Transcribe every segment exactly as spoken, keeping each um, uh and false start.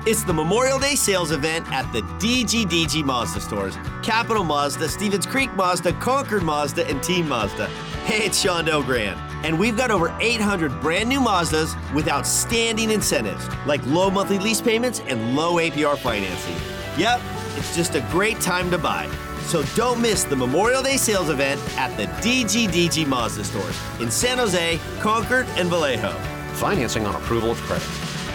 It's the Memorial Day sales event at the D G D G Mazda stores. Capital Mazda, Stevens Creek Mazda, Concord Mazda, and Team Mazda. Hey, it's Sean Delgrand. And we've got over eight hundred brand new Mazdas with outstanding incentives, like low monthly lease payments and low A P R financing. Yep, it's just a great time to buy. So don't miss the Memorial Day sales event at the D G D G Mazda stores in San Jose, Concord, and Vallejo. Financing on approval of credit.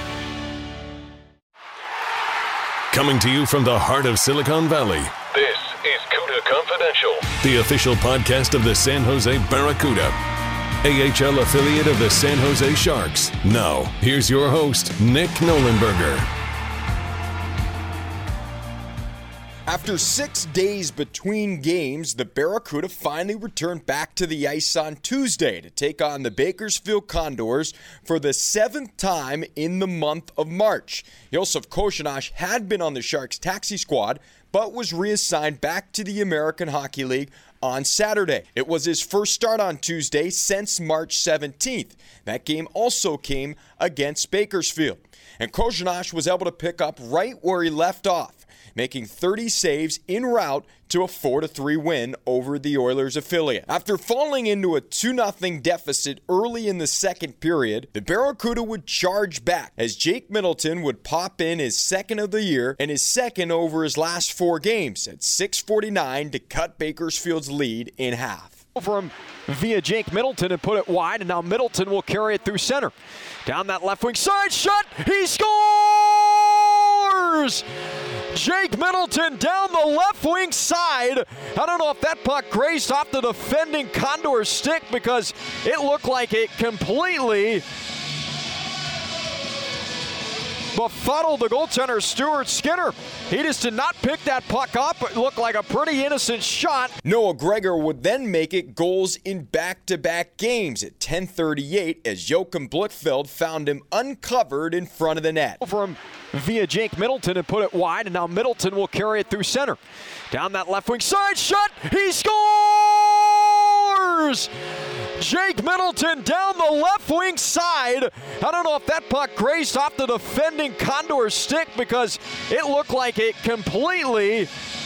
Coming to you from the heart of Silicon Valley, this is CUDA Confidential, the official podcast of the San Jose Barracuda, A H L affiliate of the San Jose Sharks. Now, here's your host, Nick Nolenberger. After six days between games, the Barracuda finally returned back to the ice on Tuesday to take on the Bakersfield Condors for the seventh time in the month of March. Josef Korenar had been on the Sharks taxi squad, but was reassigned back to the American Hockey League on Saturday. It was his first start on Tuesday since March seventeenth. That game also came against Bakersfield. And Korenar was able to pick up right where he left off, making thirty saves en route to a four to three win over the Oilers affiliate. After falling into a two nothing deficit early in the second period, the Barracuda would charge back as Jake Middleton would pop in his second of the year and his second over his last four games at six forty-nine to cut Bakersfield's lead in half. Over him via Jake Middleton and put it wide, and now Middleton will carry it through center. Down that left wing side, shot, he scores! Jake Middleton down the left wing side. I don't know if that puck grazed off the defending Condor stick because it looked like it completely befuddled the goaltender Stuart Skinner. He just did not pick that puck up. It looked like a pretty innocent shot. Noah Gregor would then make it goals in back-to-back games at ten thirty-eight as Joachim Blichfeld found him uncovered in front of the net. Over him via Jake Middleton and put it wide, and now Middleton will carry it through center. Down that left wing side, shot, he scores! Jake Middleton down the left wing side. I don't know if that puck grazed off the defending Condor stick because it looked like it completely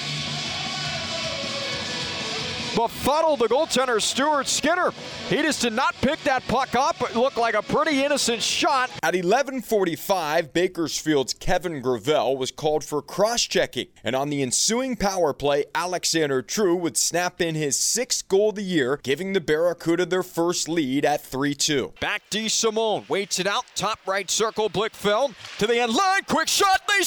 befuddled the goaltender Stuart Skinner. He just did not pick that puck up. It looked like a pretty innocent shot. At eleven forty-five, Bakersfield's Kevin Gravel was called for cross-checking. And on the ensuing power play, Alexander True would snap in his sixth goal of the year, giving the Barracuda their first lead at three two. Back D. Simone waits it out. Top right circle, Blichfeld to the end line. Quick shot, they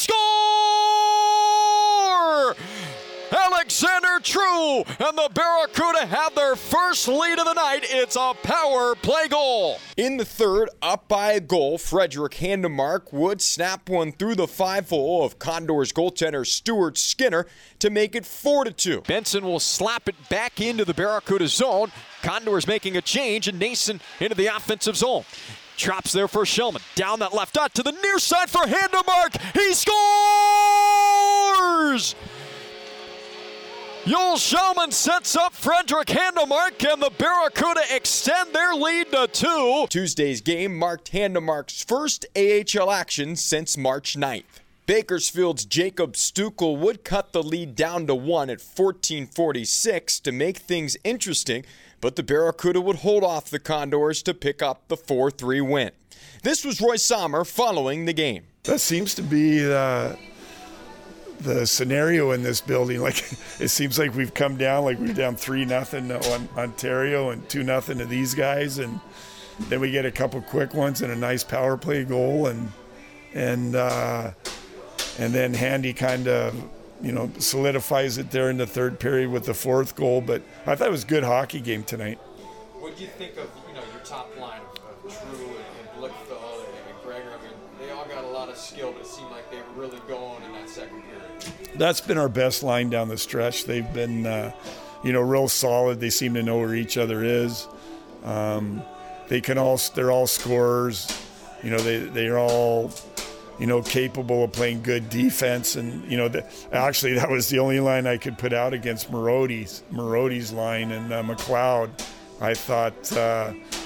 score! Alexander True and the Barracuda have their first lead of the night. It's a power play goal. In the third, up by a goal, Frederick Handemark would snap one through the five-hole of Condors goaltender Stuart Skinner to make it four to two. Benson will slap it back into the Barracuda zone. Condors making a change and Nason into the offensive zone. Drops there for Shellman. Down that left dot to the near side for Handemark. He scores! Joel Shellman sets up Frederick Handemark, and the Barracuda extend their lead to two. Tuesday's game marked Handemark's first A H L action since March ninth. Bakersfield's Jacob Stukel would cut the lead down to one at fourteen forty-six to make things interesting, but the Barracuda would hold off the Condors to pick up the four three win. This was Roy Sommer following the game. That seems to be the... the scenario in this building. Like, it seems like we've come down, like we're down three nothing on Ontario and two nothing to these guys, and then we get a couple quick ones and a nice power play goal, and and uh, and then Handy kind of, you know, solidifies it there in the third period with the fourth goal. But I thought it was a good hockey game tonight. What do you think of, you know, your top line of, of True and, and Blichfeld and Gregor? I mean, they all got a lot of skill, but it seemed like they were really going in that second period. That's been our best line down the stretch. They've been, uh, you know, real solid. They seem to know where each other is. Um, they can all, they're all scorers. You know, they they're all, you know, capable of playing good defense. And you know, the, actually, that was the only line I could put out against Marodi's Marodi's line and uh, McLeod. I thought uh,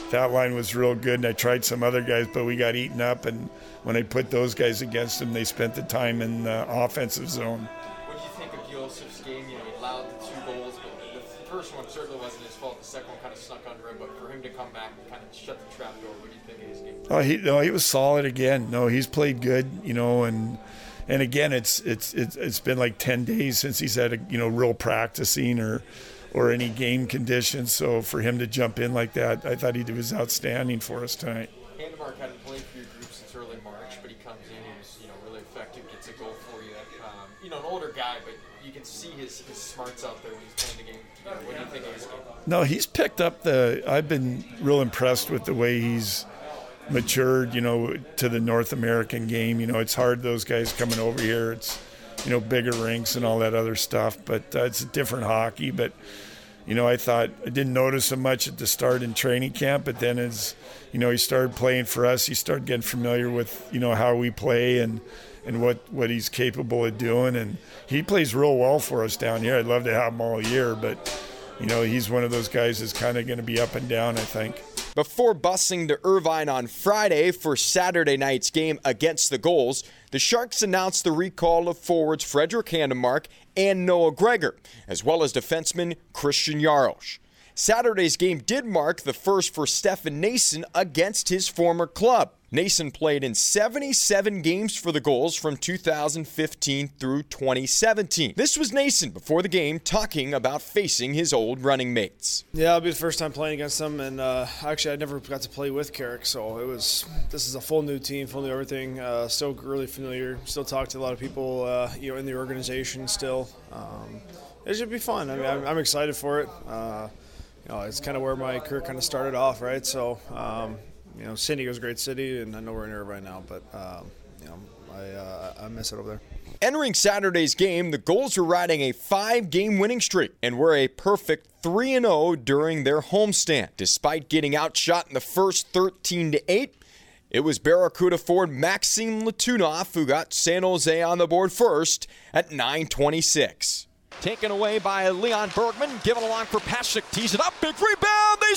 that line was real good, and I tried some other guys, but we got eaten up. And when I put those guys against them, they spent the time in the offensive zone. What do you think of Josef's game? You know, he allowed the two goals, but the first one certainly wasn't his fault. The second one kind of snuck under him, but for him to come back and kind of shut the trap door, what do you think of his game? Oh, he no, he was solid again. No, he's played good, you know, and and again, it's it's it's it's been like ten days since he's had a you know real practicing or or any game conditions. So for him to jump in like that, I thought he was outstanding for us tonight. Handemark hadn't played for your group since early March, but he comes in, he's you know really effective, gets a goal for you. Um, you know, an older guy, but you can see his, his smarts out there when he's playing the game. You know, what do you think of his game? No, he's picked up the. I've been real impressed with the way he's matured, you know, to the North American game. You know, it's hard, those guys coming over here. It's, you know, bigger rinks and all that other stuff, but uh, it's a different hockey. But, you know, I thought, I didn't notice him much at the start in training camp, but then as, you know, he started playing for us, he started getting familiar with, you know, how we play and, and what, what he's capable of doing. And he plays real well for us down here. I'd love to have him all year, but, you know, he's one of those guys that's kind of going to be up and down, I think. Before busing to Irvine on Friday for Saturday night's game against the Goals, the Sharks announced the recall of forwards Frederick Handemark and Noah Gregor, as well as defenseman Christian Jaros. Saturday's game did mark the first for Stefan Noesen against his former club. Noesen played in seventy-seven games for the Goals from two thousand fifteen through twenty seventeen. This was Noesen before the game talking about facing his old running mates. Yeah, it'll be the first time playing against them, and uh, actually I never got to play with Carrick, so it was. This is a full new team, full new everything. Uh, still really familiar. Still talk to a lot of people, uh, you know, in the organization. Still, um, it should be fun. I mean, I'm, I'm excited for it. Uh, you know, it's kind of where my career kind of started off, right? So. Um, You know, San Diego's a great city, and I know we're in Irvine now, but, um, you know, I, uh, I miss it over there. Entering Saturday's game, the Goals are riding a five-game winning streak and were a perfect three and oh during their homestand. Despite getting outshot in the first thirteen to eight, it was Barracuda forward Maxim Letunov who got San Jose on the board first at nine twenty-six. Taken away by Leon Bergman, given along for Pasek, tees it up, big rebound, they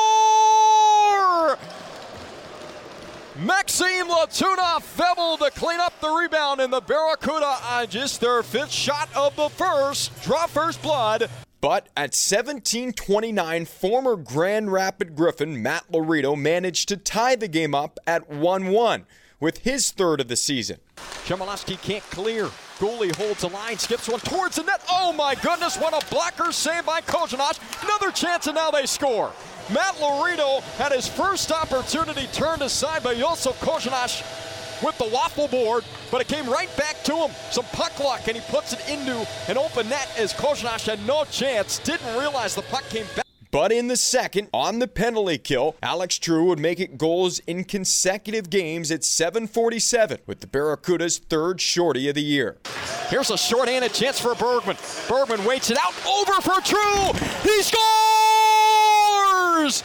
score! Maxim Letunov able to clean up the rebound, and the Barracuda on just their fifth shot of the first, draw first blood. But at seventeen twenty-nine, former Grand Rapid Griffin Matt Laredo managed to tie the game up at one one with his third of the season. Chmelevski can't clear. Goalie holds the line, skips one towards the net. Oh my goodness, what a blocker save by Kozhinash. Another chance, and now they score. Matt Laredo had his first opportunity turned aside by Josef Kozhinash with the waffle board, but it came right back to him. Some puck luck, and he puts it into an open net as Kozhinash had no chance. Didn't realize the puck came back. But in the second, on the penalty kill, Alex True would make it goals in consecutive games at seven forty-seven with the Barracuda's third shorty of the year. Here's a short-handed chance for Bergman. Bergman waits it out, over for True. He scores!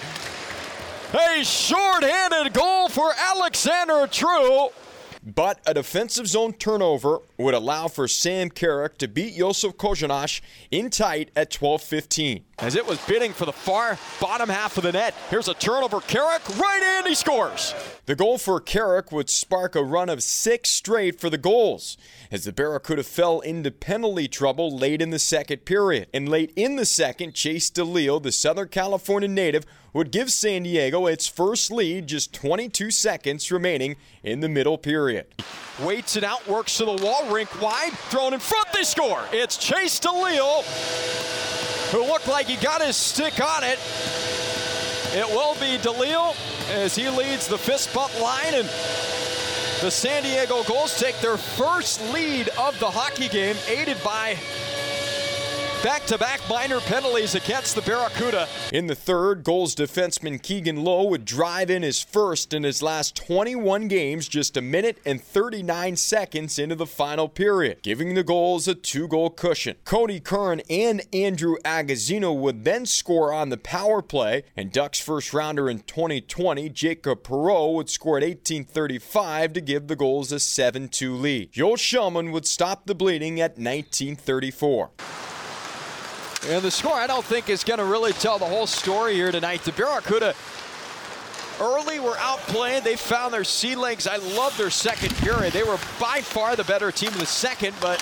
A short-handed goal for Alexander True. But a defensive zone turnover would allow for Sam Carrick to beat Josef Kozhinash in tight at twelve fifteen. As it was bidding for the far bottom half of the net, here's a turnover. Carrick right in, he scores. The goal for Carrick would spark a run of six straight for the Goals, as the Barracuda fell into penalty trouble late in the second period. And late in the second, Chase DeLeo, the Southern California native, would give San Diego its first lead just twenty-two seconds remaining in the middle period. Waits it out, works to the wall, rink wide, thrown in front, they score. It's Chase DeLeo, who looked like he got his stick on it. It will be DeLeo as he leads the fist bump line, and the San Diego Goals take their first lead of the hockey game, aided by back-to-back minor penalties against the Barracuda. In the third, Goals defenseman Keegan Lowe would drive in his first in his last twenty-one games just a minute and thirty-nine seconds into the final period, giving the Goals a two-goal cushion. Cody Kern and Andrew Agazzino would then score on the power play, and Ducks first-rounder in twenty twenty, Jacob Perreault, would score at eighteen thirty-five to give the Goals a seven two lead. Joel Shulman would stop the bleeding at nineteen thirty-four. And the score, I don't think, is going to really tell the whole story here tonight. The Barracuda early were outplayed. They found their sea legs. I love their second period. They were by far the better team in the second, but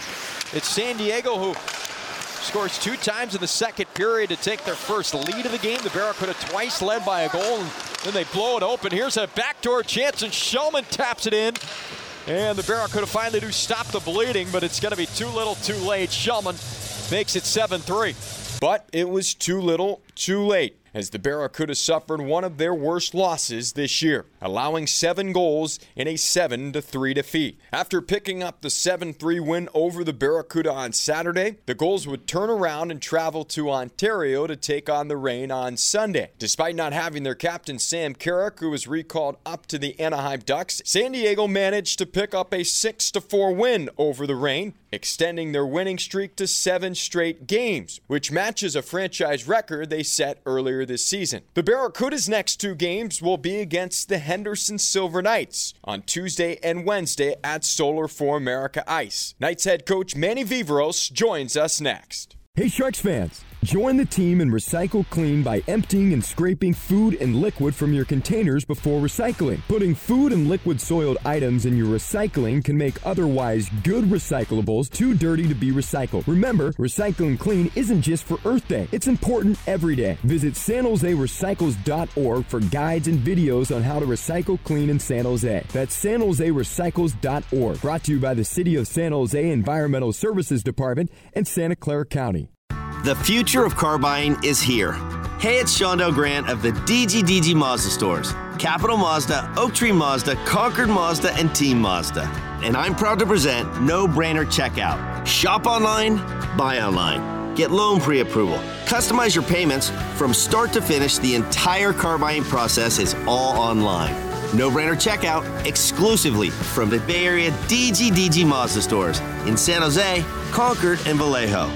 it's San Diego who scores two times in the second period to take their first lead of the game. The Barracuda twice led by a goal, and then they blow it open. Here's a backdoor chance, and Shulman taps it in. And the Barracuda finally do stop the bleeding, but it's going to be too little too late. Shulman makes it seven three. But it was too little, too late, as the Barracuda suffered one of their worst losses this year, allowing seven goals in a seven to three defeat. After picking up the seven three win over the Barracuda on Saturday, the Gulls would turn around and travel to Ontario to take on the Reign on Sunday. Despite not having their captain Sam Carrick, who was recalled up to the Anaheim Ducks, San Diego managed to pick up a six to four win over the Reign, extending their winning streak to seven straight games, which matches a franchise record they set earlier this season. The Barracuda's next two games will be against the Henderson Silver Knights on Tuesday and Wednesday at Solar for America Ice. Knights head coach Manny Vivros joins us next. Hey Sharks fans, join the team and recycle clean by emptying and scraping food and liquid from your containers before recycling. Putting food and liquid soiled items in your recycling can make otherwise good recyclables too dirty to be recycled. Remember, recycling clean isn't just for Earth Day. It's important every day. Visit san jose recycles dot org for guides and videos on how to recycle clean in San Jose. That's san jose recycles dot org. Brought to you by the City of San Jose Environmental Services Department and Santa Clara County. The future of car buying is here. Hey, it's Shondell Grant of the D G D G Mazda stores. Capital Mazda, Oak Tree Mazda, Concord Mazda, and Team Mazda. And I'm proud to present No Brainer Checkout. Shop online, buy online. Get loan pre-approval. Customize your payments. From start to finish, the entire car buying process is all online. No Brainer Checkout exclusively from the Bay Area D G D G Mazda stores in San Jose, Concord, and Vallejo.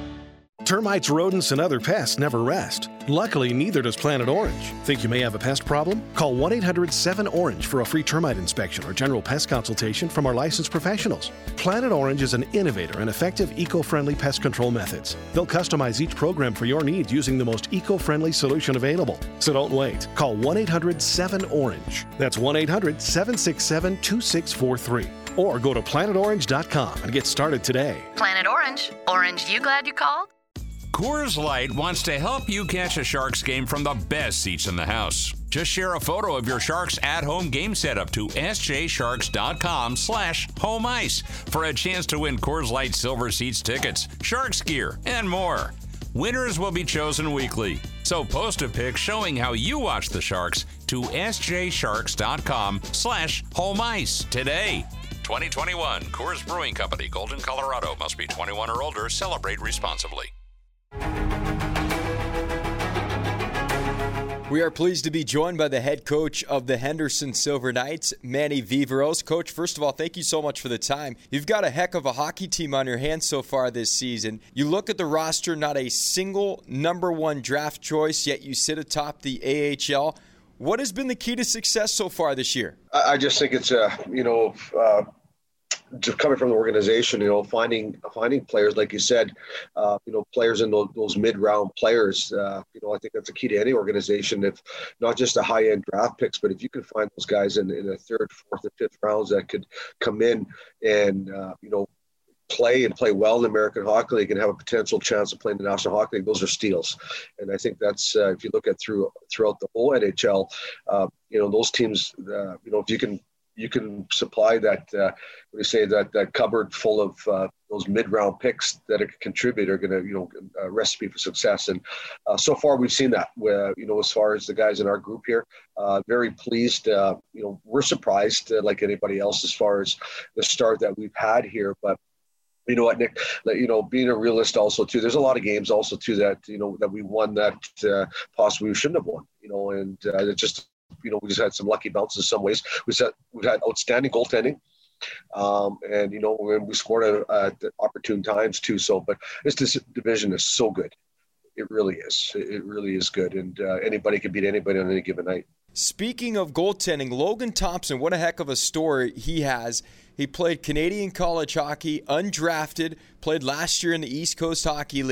Termites, rodents, and other pests never rest. Luckily, neither does Planet Orange. Think you may have a pest problem? Call one eight hundred seven orange for a free termite inspection or general pest consultation from our licensed professionals. Planet Orange is an innovator and effective eco-friendly pest control methods. They'll customize each program for your needs using the most eco-friendly solution available. So don't wait. Call one eight hundred seven orange. That's one eight hundred seven six seven two six four three. Or go to planet orange dot com and get started today. Planet Orange. Orange, you glad you called? Coors Light wants to help you catch a Sharks game from the best seats in the house. Just share a photo of your Sharks at-home game setup to s j sharks dot com slash home ice for a chance to win Coors Light Silver Seats tickets, Sharks gear, and more. Winners will be chosen weekly, so post a pic showing how you watch the Sharks to s j sharks dot com slash home ice today. twenty twenty-one Coors Brewing Company, Golden, Colorado. Must be twenty-one or older. Celebrate responsibly. We are pleased to be joined by the head coach of the Henderson Silver Knights, Manny Vivros. Coach, first of all, thank you so much for the time. You've got a heck of a hockey team on your hands so far this season. You look at the roster, not a single number one draft choice, yet you sit atop the A H L. What has been the key to success so far this year? I just think it's, uh, you know, uh, just coming from the organization, you know, finding finding players, like you said, uh, you know, players in those, those mid-round players, uh, you know, I think that's a key to any organization. If not just the high-end draft picks, but if you can find those guys in, in the third, fourth, and fifth rounds that could come in and, uh, you know, play and play well in the American Hockey League and have a potential chance of playing the National Hockey League, those are steals. And I think that's, uh, if you look at through throughout the whole N H L, uh, you know, those teams, uh, you know, if you can, you can supply that, uh, what do you say, that, that cupboard full of uh, those mid-round picks that it could contribute are going to, you know, a recipe for success. And uh, so far we've seen that, where, you know, as far as the guys in our group here, uh, very pleased. Uh, you know, we're surprised uh, like anybody else as far as the start that we've had here. But you know what, Nick, you know, being a realist also too, there's a lot of games also too that, you know, that we won that uh, possibly we shouldn't have won, you know, and uh, it just, you know, we just had some lucky bounces in some ways. We've had, we've had outstanding goaltending. Um, and, you know, we scored at, at opportune times too. So, but this, this division is so good. It really is. It really is good. And uh, anybody can beat anybody on any given night. Speaking of goaltending, Logan Thompson, what a heck of a story he has. He played Canadian college hockey, undrafted, played last year in the East Coast Hockey League,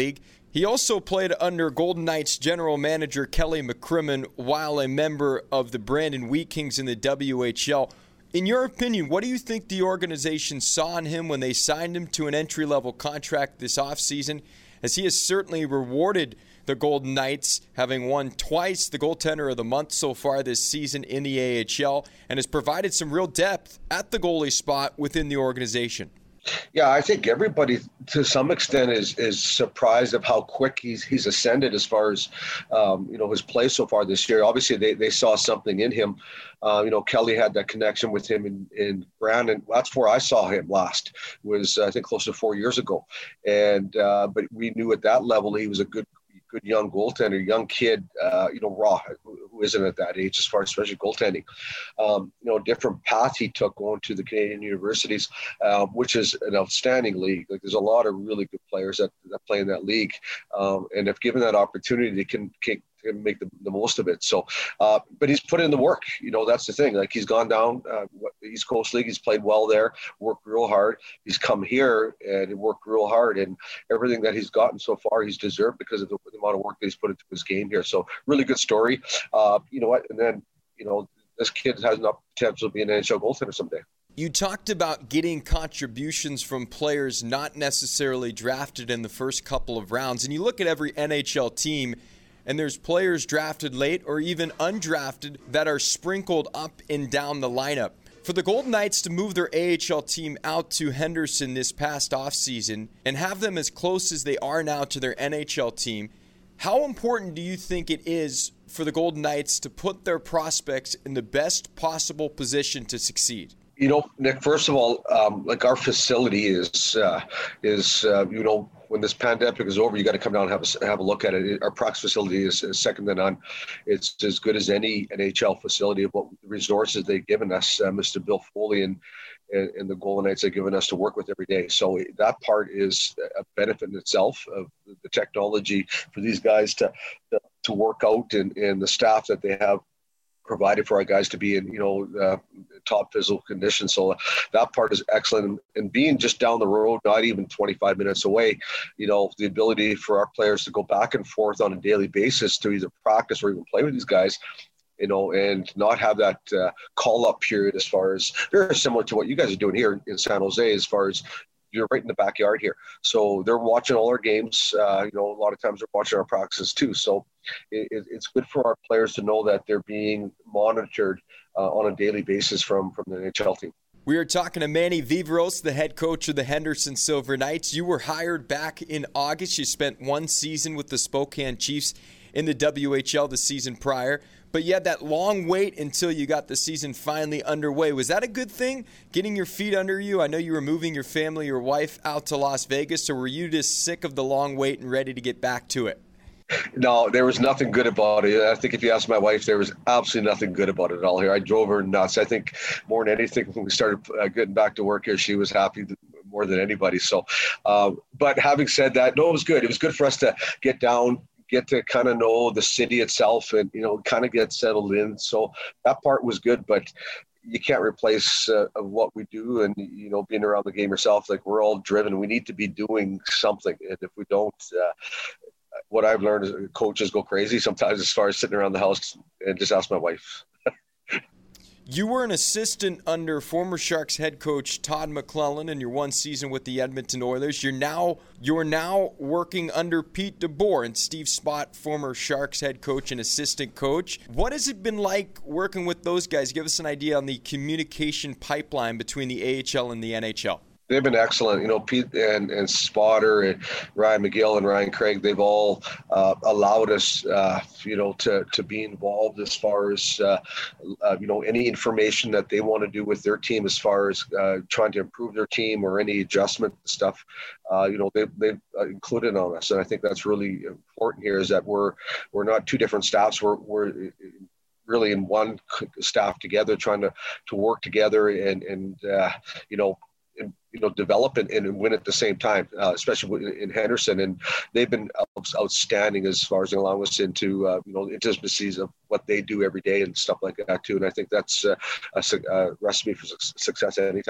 He also played under Golden Knights general manager Kelly McCrimmon while a member of the Brandon Wheat Kings in the W H L. In your opinion, what do you think the organization saw in him when they signed him to an entry-level contract this offseason, as he has certainly rewarded the Golden Knights, having won twice the goaltender of the month so far this season in the A H L, and has provided some real depth at the goalie spot within the organization? Yeah, I think everybody to some extent is is surprised of how quick he's he's ascended as far as um, you know his play so far this year. Obviously, they, they saw something in him. Uh, you know, Kelly had that connection with him in, in Brandon. That's where I saw him last. Was I think close to four years ago, and uh, but we knew at that level he was a good. good young goaltender, young kid, uh, you know, raw, who isn't at that age as far as especially goaltending. Um, you know, different path he took going to the Canadian universities, uh, which is an outstanding league. Like there's a lot of really good players that, that play in that league. Um, and if given that opportunity, they can, can and make the, the most of it. So, uh, but he's put in the work. You know, that's the thing. Like he's gone down uh, East Coast League. He's played well there, worked real hard. He's come here and worked real hard. And everything that he's gotten so far, he's deserved because of the, the amount of work that he's put into his game here. So really good story. Uh, you know what? And then, you know, this kid has enough potential to be an N H L goaltender someday. You talked about getting contributions from players not necessarily drafted in the first couple of rounds. And you look at every N H L team, and there's players drafted late or even undrafted that are sprinkled up and down the lineup. For the Golden Knights to move their A H L team out to Henderson this past offseason and have them as close as they are now to their N H L team, how important do you think it is for the Golden Knights to put their prospects in the best possible position to succeed? You know, Nick, first of all, um, like our facility is, uh, is uh, you know, when this pandemic is over, you got to come down and have a, have a look at it. Our Prox facility is, is second to none. It's as good as any N H L facility of what resources they've given us. Uh, Mister Bill Foley and, and, and the Golden Knights have given us to work with every day. So that part is a benefit in itself of the technology for these guys to, to, to work out and, and the staff that they have provided for our guys to be in, you know, uh, top physical condition. So uh, that part is excellent. And being just down the road, not even twenty-five minutes away, you know, the ability for our players to go back and forth on a daily basis to either practice or even play with these guys, you know, and not have that uh, call-up period as far as, very similar to what you guys are doing here in San Jose as far as you're right in the backyard here. So they're watching all our games. Uh, you know, a lot of times they're watching our practices too. So it, it's good for our players to know that they're being monitored uh, on a daily basis from, from the N H L team. We are talking to Manny Viveiros, the head coach of the Henderson Silver Knights. You were hired back in August. You spent one season with the Spokane Chiefs in the W H L the season prior. But you had that long wait until you got the season finally underway. Was that a good thing, getting your feet under you? I know you were moving your family, your wife, out to Las Vegas, or were you just sick of the long wait and ready to get back to it? No, there was nothing good about it. I think if you ask my wife, there was absolutely nothing good about it at all here. I drove her nuts. I think more than anything, when we started uh, getting back to work here, she was happy more than anybody. So, uh, but having said that, no, it was good. It was good for us to get down, get to kind of know the city itself and, you know, kind of get settled in. So that part was good, but you can't replace uh, what we do and, you know, being around the game yourself. Like we're all driven. We need to be doing something. And if we don't, uh, what I've learned is coaches go crazy sometimes as far as sitting around the house and just ask my wife. You were an assistant under former Sharks head coach Todd McClellan in your one season with the Edmonton Oilers. You're now you're now working under Pete DeBoer and Steve Spott, former Sharks head coach and assistant coach. What has it been like working with those guys? Give us an idea on the communication pipeline between the A H L and the N H L. They've been excellent. You know, Pete and, and Spotter and Ryan McGill and Ryan Craig, they've all uh, allowed us, uh, you know, to, to be involved as far as, uh, uh, you know, any information that they want to do with their team as far as uh, trying to improve their team or any adjustment stuff, uh, you know, they, they've included on us. And I think that's really important here is that we're we're not two different staffs. We're, we're really in one staff together, trying to, to work together and, and uh, you know, And, you know, develop and, and win at the same time, uh, especially in Henderson. And they've been outstanding as far as allowing us into, uh, you know, intimacies of what they do every day and stuff like that too. And I think that's uh, a, a recipe for success at any time.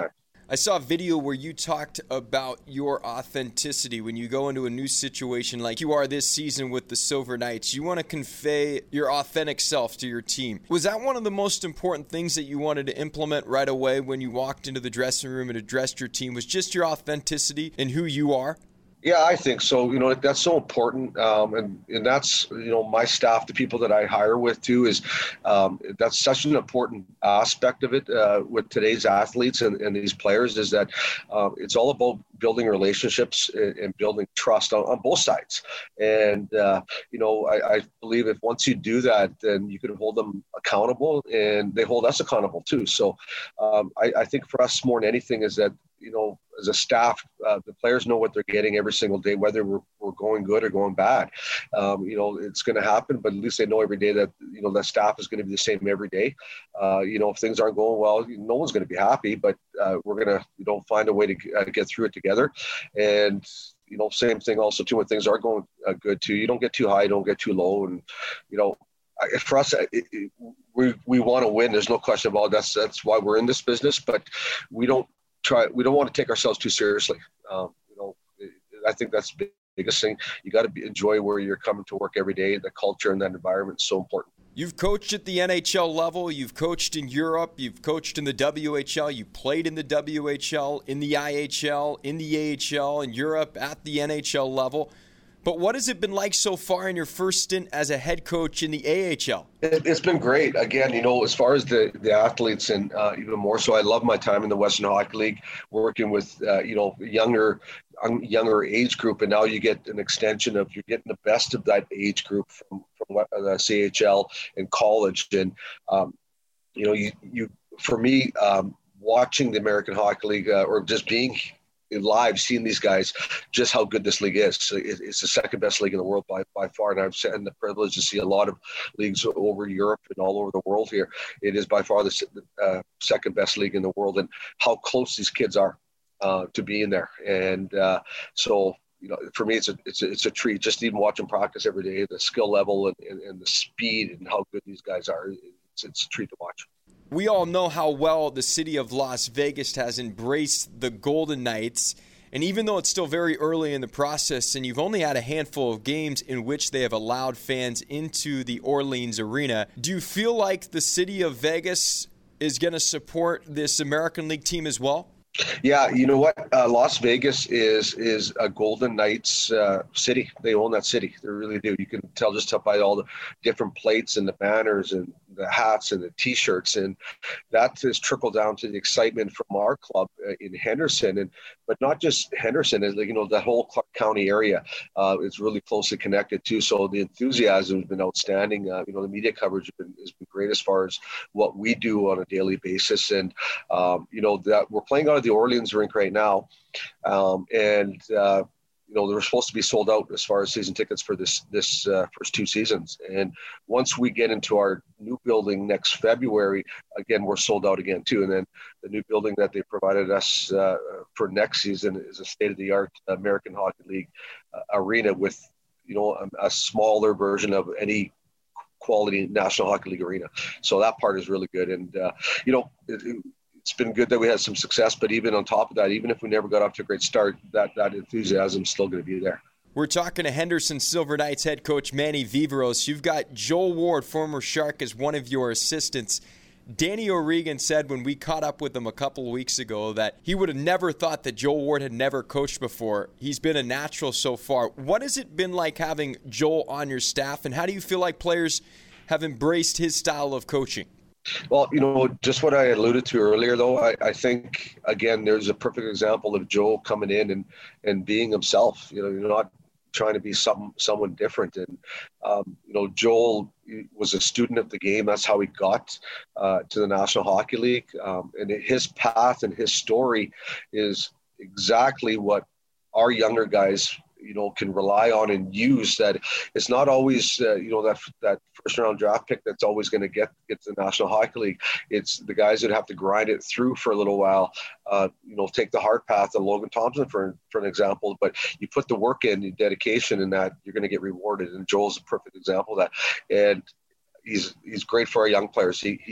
I saw a video where you talked about your authenticity when you go into a new situation like you are this season with the Silver Knights. You want to convey your authentic self to your team. Was that one of the most important things that you wanted to implement right away when you walked into the dressing room and addressed your team, was just your authenticity and who you are? Yeah, I think so. You know, that's so important. Um, and, and that's, you know, my staff, the people that I hire with too, is um, that's such an important aspect of it uh, with today's athletes and, and these players, is that um, it's all about building relationships and, and building trust on, on both sides. And, uh, you know, I, I believe if once you do that, then you can hold them accountable and they hold us accountable too. So um, I, I think for us more than anything is that, you know, as a staff, uh, the players know what they're getting every single day, whether we're, we're going good or going bad. Um, you know, it's going to happen, but at least they know every day that, you know, the staff is going to be the same every day. Uh, you know, if things aren't going well, no one's going to be happy, but uh, we're going to, you know, find a way to uh, get through it together. And, you know, same thing also too, when things are going uh, good too, you don't get too high, you don't get too low. And, you know, for us, it, it, we, we want to win. There's no question about it. That's, that's why we're in this business, but we don't, Try, we don't want to take ourselves too seriously. Um, you know, I think that's the biggest thing. You got to enjoy where you're coming to work every day. The culture and that environment is so important. You've coached at the N H L level. You've coached in Europe. You've coached in the W H L. You played in the W H L, in the I H L, in the A H L, in Europe, at the N H L level. But what has it been like so far in your first stint as a head coach in the A H L? It, it's been great. Again, you know, as far as the, the athletes and uh, even more so, I love my time in the Western Hockey League, working with, uh, you know, younger younger age group. And now you get an extension of, you're getting the best of that age group from, from the C H L and college. And, um, you know, you, you for me, um, watching the American Hockey League uh, or just being live, seeing these guys, just how good this league is. It's the second best league in the world by, by far. And I've had the privilege to see a lot of leagues over Europe and all over the world here. It is by far the uh, second best league in the world, and how close these kids are uh, to be in there. And uh, so, you know, for me, it's a, it's a, it's a treat just even watching practice every day, the skill level and, and, and the speed and how good these guys are. It's, it's a treat to watch. We all know how well the city of Las Vegas has embraced the Golden Knights. And even though it's still very early in the process and you've only had a handful of games in which they have allowed fans into the Orleans Arena, do you feel like the city of Vegas is going to support this American League team as well? Yeah, you know what? Uh, Las Vegas is is a Golden Knights uh, city. They own that city. They really do. You can tell just by all the different plates and the banners and the hats and the T-shirts, and that has trickled down to the excitement from our club uh, in Henderson, and but not just Henderson. Is you know the whole Clark County area uh, is really closely connected too. So the enthusiasm has been outstanding. Uh, you know the media coverage has been, has been great as far as what we do on a daily basis, and um, you know that we're playing out of the Orleans rink right now, um, and uh, you know they're supposed to be sold out as far as season tickets for this this uh, first two seasons. And once we get into our new building next February, again we're sold out again too. And then the new building that they provided us uh, for next season is a state-of-the-art American Hockey League uh, arena with you know a, a smaller version of any quality National Hockey League arena. So that part is really good. And uh, you know. It, it, It's been good that we had some success, but even on top of that, even if we never got off to a great start, that, that enthusiasm is still going to be there. We're talking to Henderson Silver Knights head coach Manny Viveros. You've got Joel Ward, former Shark, as one of your assistants. Danny O'Regan said when we caught up with him a couple of weeks ago that he would have never thought that Joel Ward had never coached before. He's been a natural so far. What has it been like having Joel on your staff, and how do you feel like players have embraced his style of coaching? Well, you know, just what I alluded to earlier, though, I, I think, again, there's a perfect example of Joel coming in and, and being himself. You know, you're not trying to be some someone different. And, um, you know, Joel was a student of the game. That's how he got uh, to the National Hockey League. Um, and his path and his story is exactly what our younger guys you know, can rely on and use. That it's not always, uh, you know, that that first round draft pick that's always going to get get to the National Hockey League. It's the guys that have to grind it through for a little while. Uh, you know, take the hard path of Logan Thompson for for an example. But you put the work in, the dedication in that, you're going to get rewarded. And Joel's a perfect example of that. And he's he's great for our young players. He he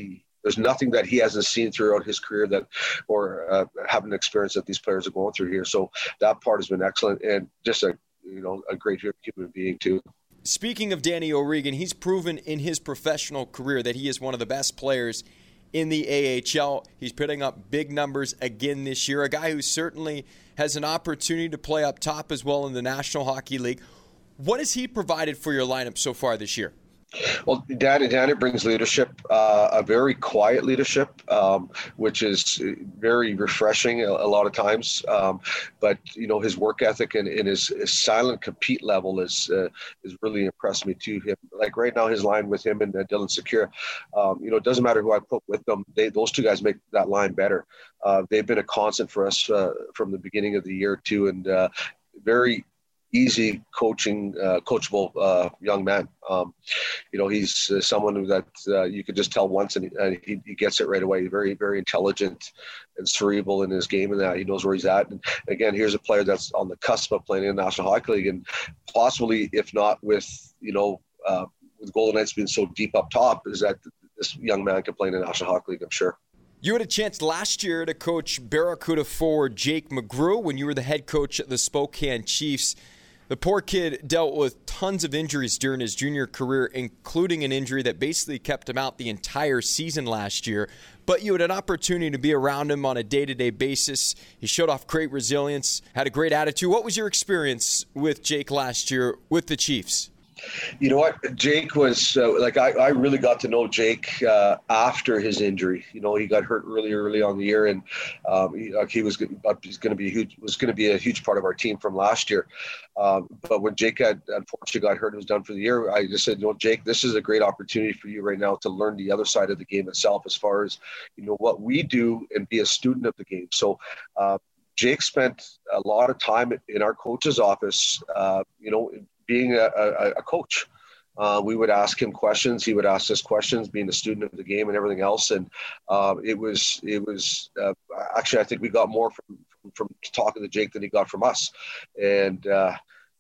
there's nothing that he hasn't seen throughout his career that, or uh, haven't experienced that these players are going through here. So that part has been excellent, and just a, you know, a great human being too. Speaking of Danny O'Regan, he's proven in his professional career that he is one of the best players in the A H L. He's putting up big numbers again this year. A guy who certainly has an opportunity to play up top as well in the National Hockey League. What has he provided for your lineup so far this year? Well, Danny, Danny brings leadership, uh, a very quiet leadership, um, which is very refreshing a, a lot of times. Um, but, you know, his work ethic and, and his, his silent compete level is uh, is really impressed me to him. Like right now, his line with him and uh, Dylan Secure, um, you know, it doesn't matter who I put with them. They, those two guys make that line better. Uh, they've been a constant for us uh, from the beginning of the year too, and uh, very easy coaching, uh, coachable uh, young man. Um, you know, he's uh, someone that uh, you could just tell once and, he, and he, he gets it right away. Very, very intelligent and cerebral in his game, and that he knows where he's at. And again, here's a player that's on the cusp of playing in the National Hockey League, and possibly, if not with, you know, uh, with Golden Knights being so deep up top, is that this young man can play in the National Hockey League, I'm sure. You had a chance last year to coach Barracuda forward Jake McGrew when you were the head coach at the Spokane Chiefs. The poor kid dealt with tons of injuries during his junior career, including an injury that basically kept him out the entire season last year. But you had an opportunity to be around him on a day-to-day basis. He showed off great resilience, had a great attitude. What was your experience with Jake last year with the Chiefs? You know what? Jake was uh, like I, I really got to know Jake uh, after his injury. You know, he got hurt really early on the year, and um, he, like he was he's going to be a huge was going to be a huge part of our team from last year. Um, but when Jake had unfortunately got hurt and was done for the year, I just said, you know, Jake, this is a great opportunity for you right now to learn the other side of the game itself, as far as, you know, what we do, and be a student of the game. So. Uh, Jake spent a lot of time in our coach's office, uh, you know, being a, a, a coach. Uh, we would ask him questions. He would ask us questions, being a student of the game and everything else. And uh, it was, it was uh, actually, I think we got more from, from, from talking to Jake than he got from us. And uh,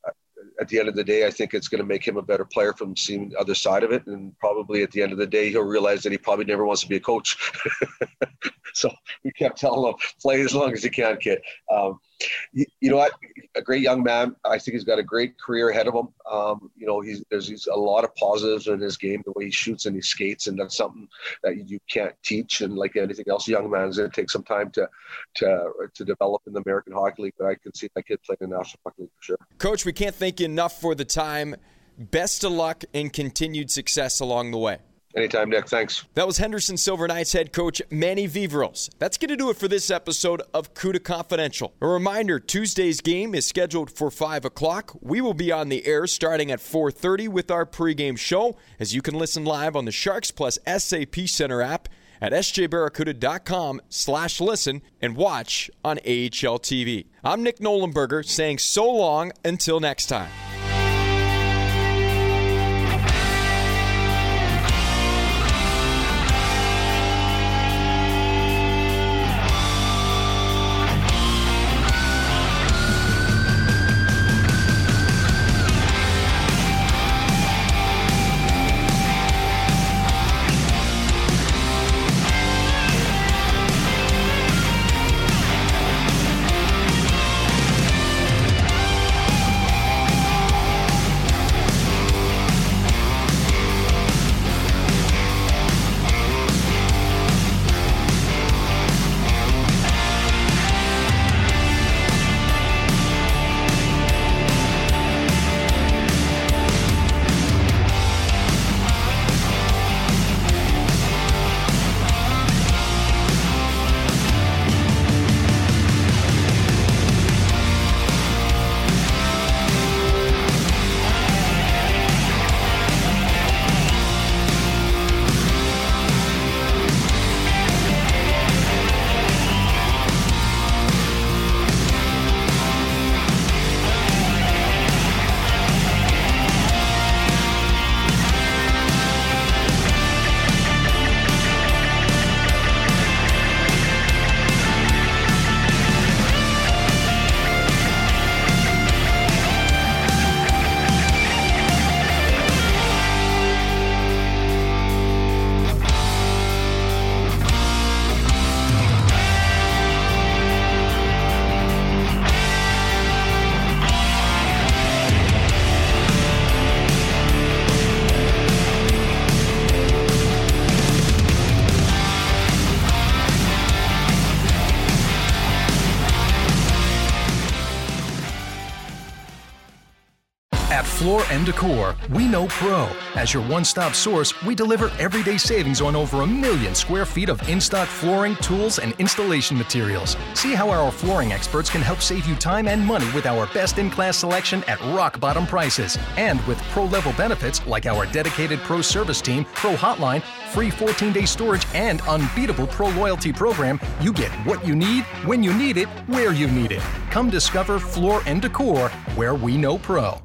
at the end of the day, I think it's going to make him a better player from seeing the other side of it. And probably at the end of the day, he'll realize that he probably never wants to be a coach. So we kept telling him, play as long as you can, kid. Um, you, you know what? A great young man. I think he's got a great career ahead of him. Um, you know, he's, there's he's a lot of positives in his game, the way he shoots and he skates, and that's something that you can't teach. And like anything else, young man is going to take some time to, to, to develop in the American Hockey League, but I can see that kid playing in the National Hockey League for sure. Coach, we can't thank you enough for the time. Best of luck and continued success along the way. Anytime, Nick. Thanks. That was Henderson Silver Knights head coach Manny Viveiros. That's going to do it for this episode of CUDA Confidential. A reminder, Tuesday's game is scheduled for five o'clock. We will be on the air starting at four thirty with our pregame show, as you can listen live on the Sharks Plus S A P Center app at sjbarracuda.com slash listen and watch on A H L T V. I'm Nick Nolenberger saying so long until next time. At Floor and Decor, we know pro. As your one-stop source, we deliver everyday savings on over a million square feet of in-stock flooring, tools, and installation materials. See how our flooring experts can help save you time and money with our best-in-class selection at rock-bottom prices. And with pro-level benefits like our dedicated pro service team, pro hotline, free fourteen-day storage, and unbeatable pro loyalty program, you get what you need, when you need it, where you need it. Come discover Floor and Decor, where we know pro.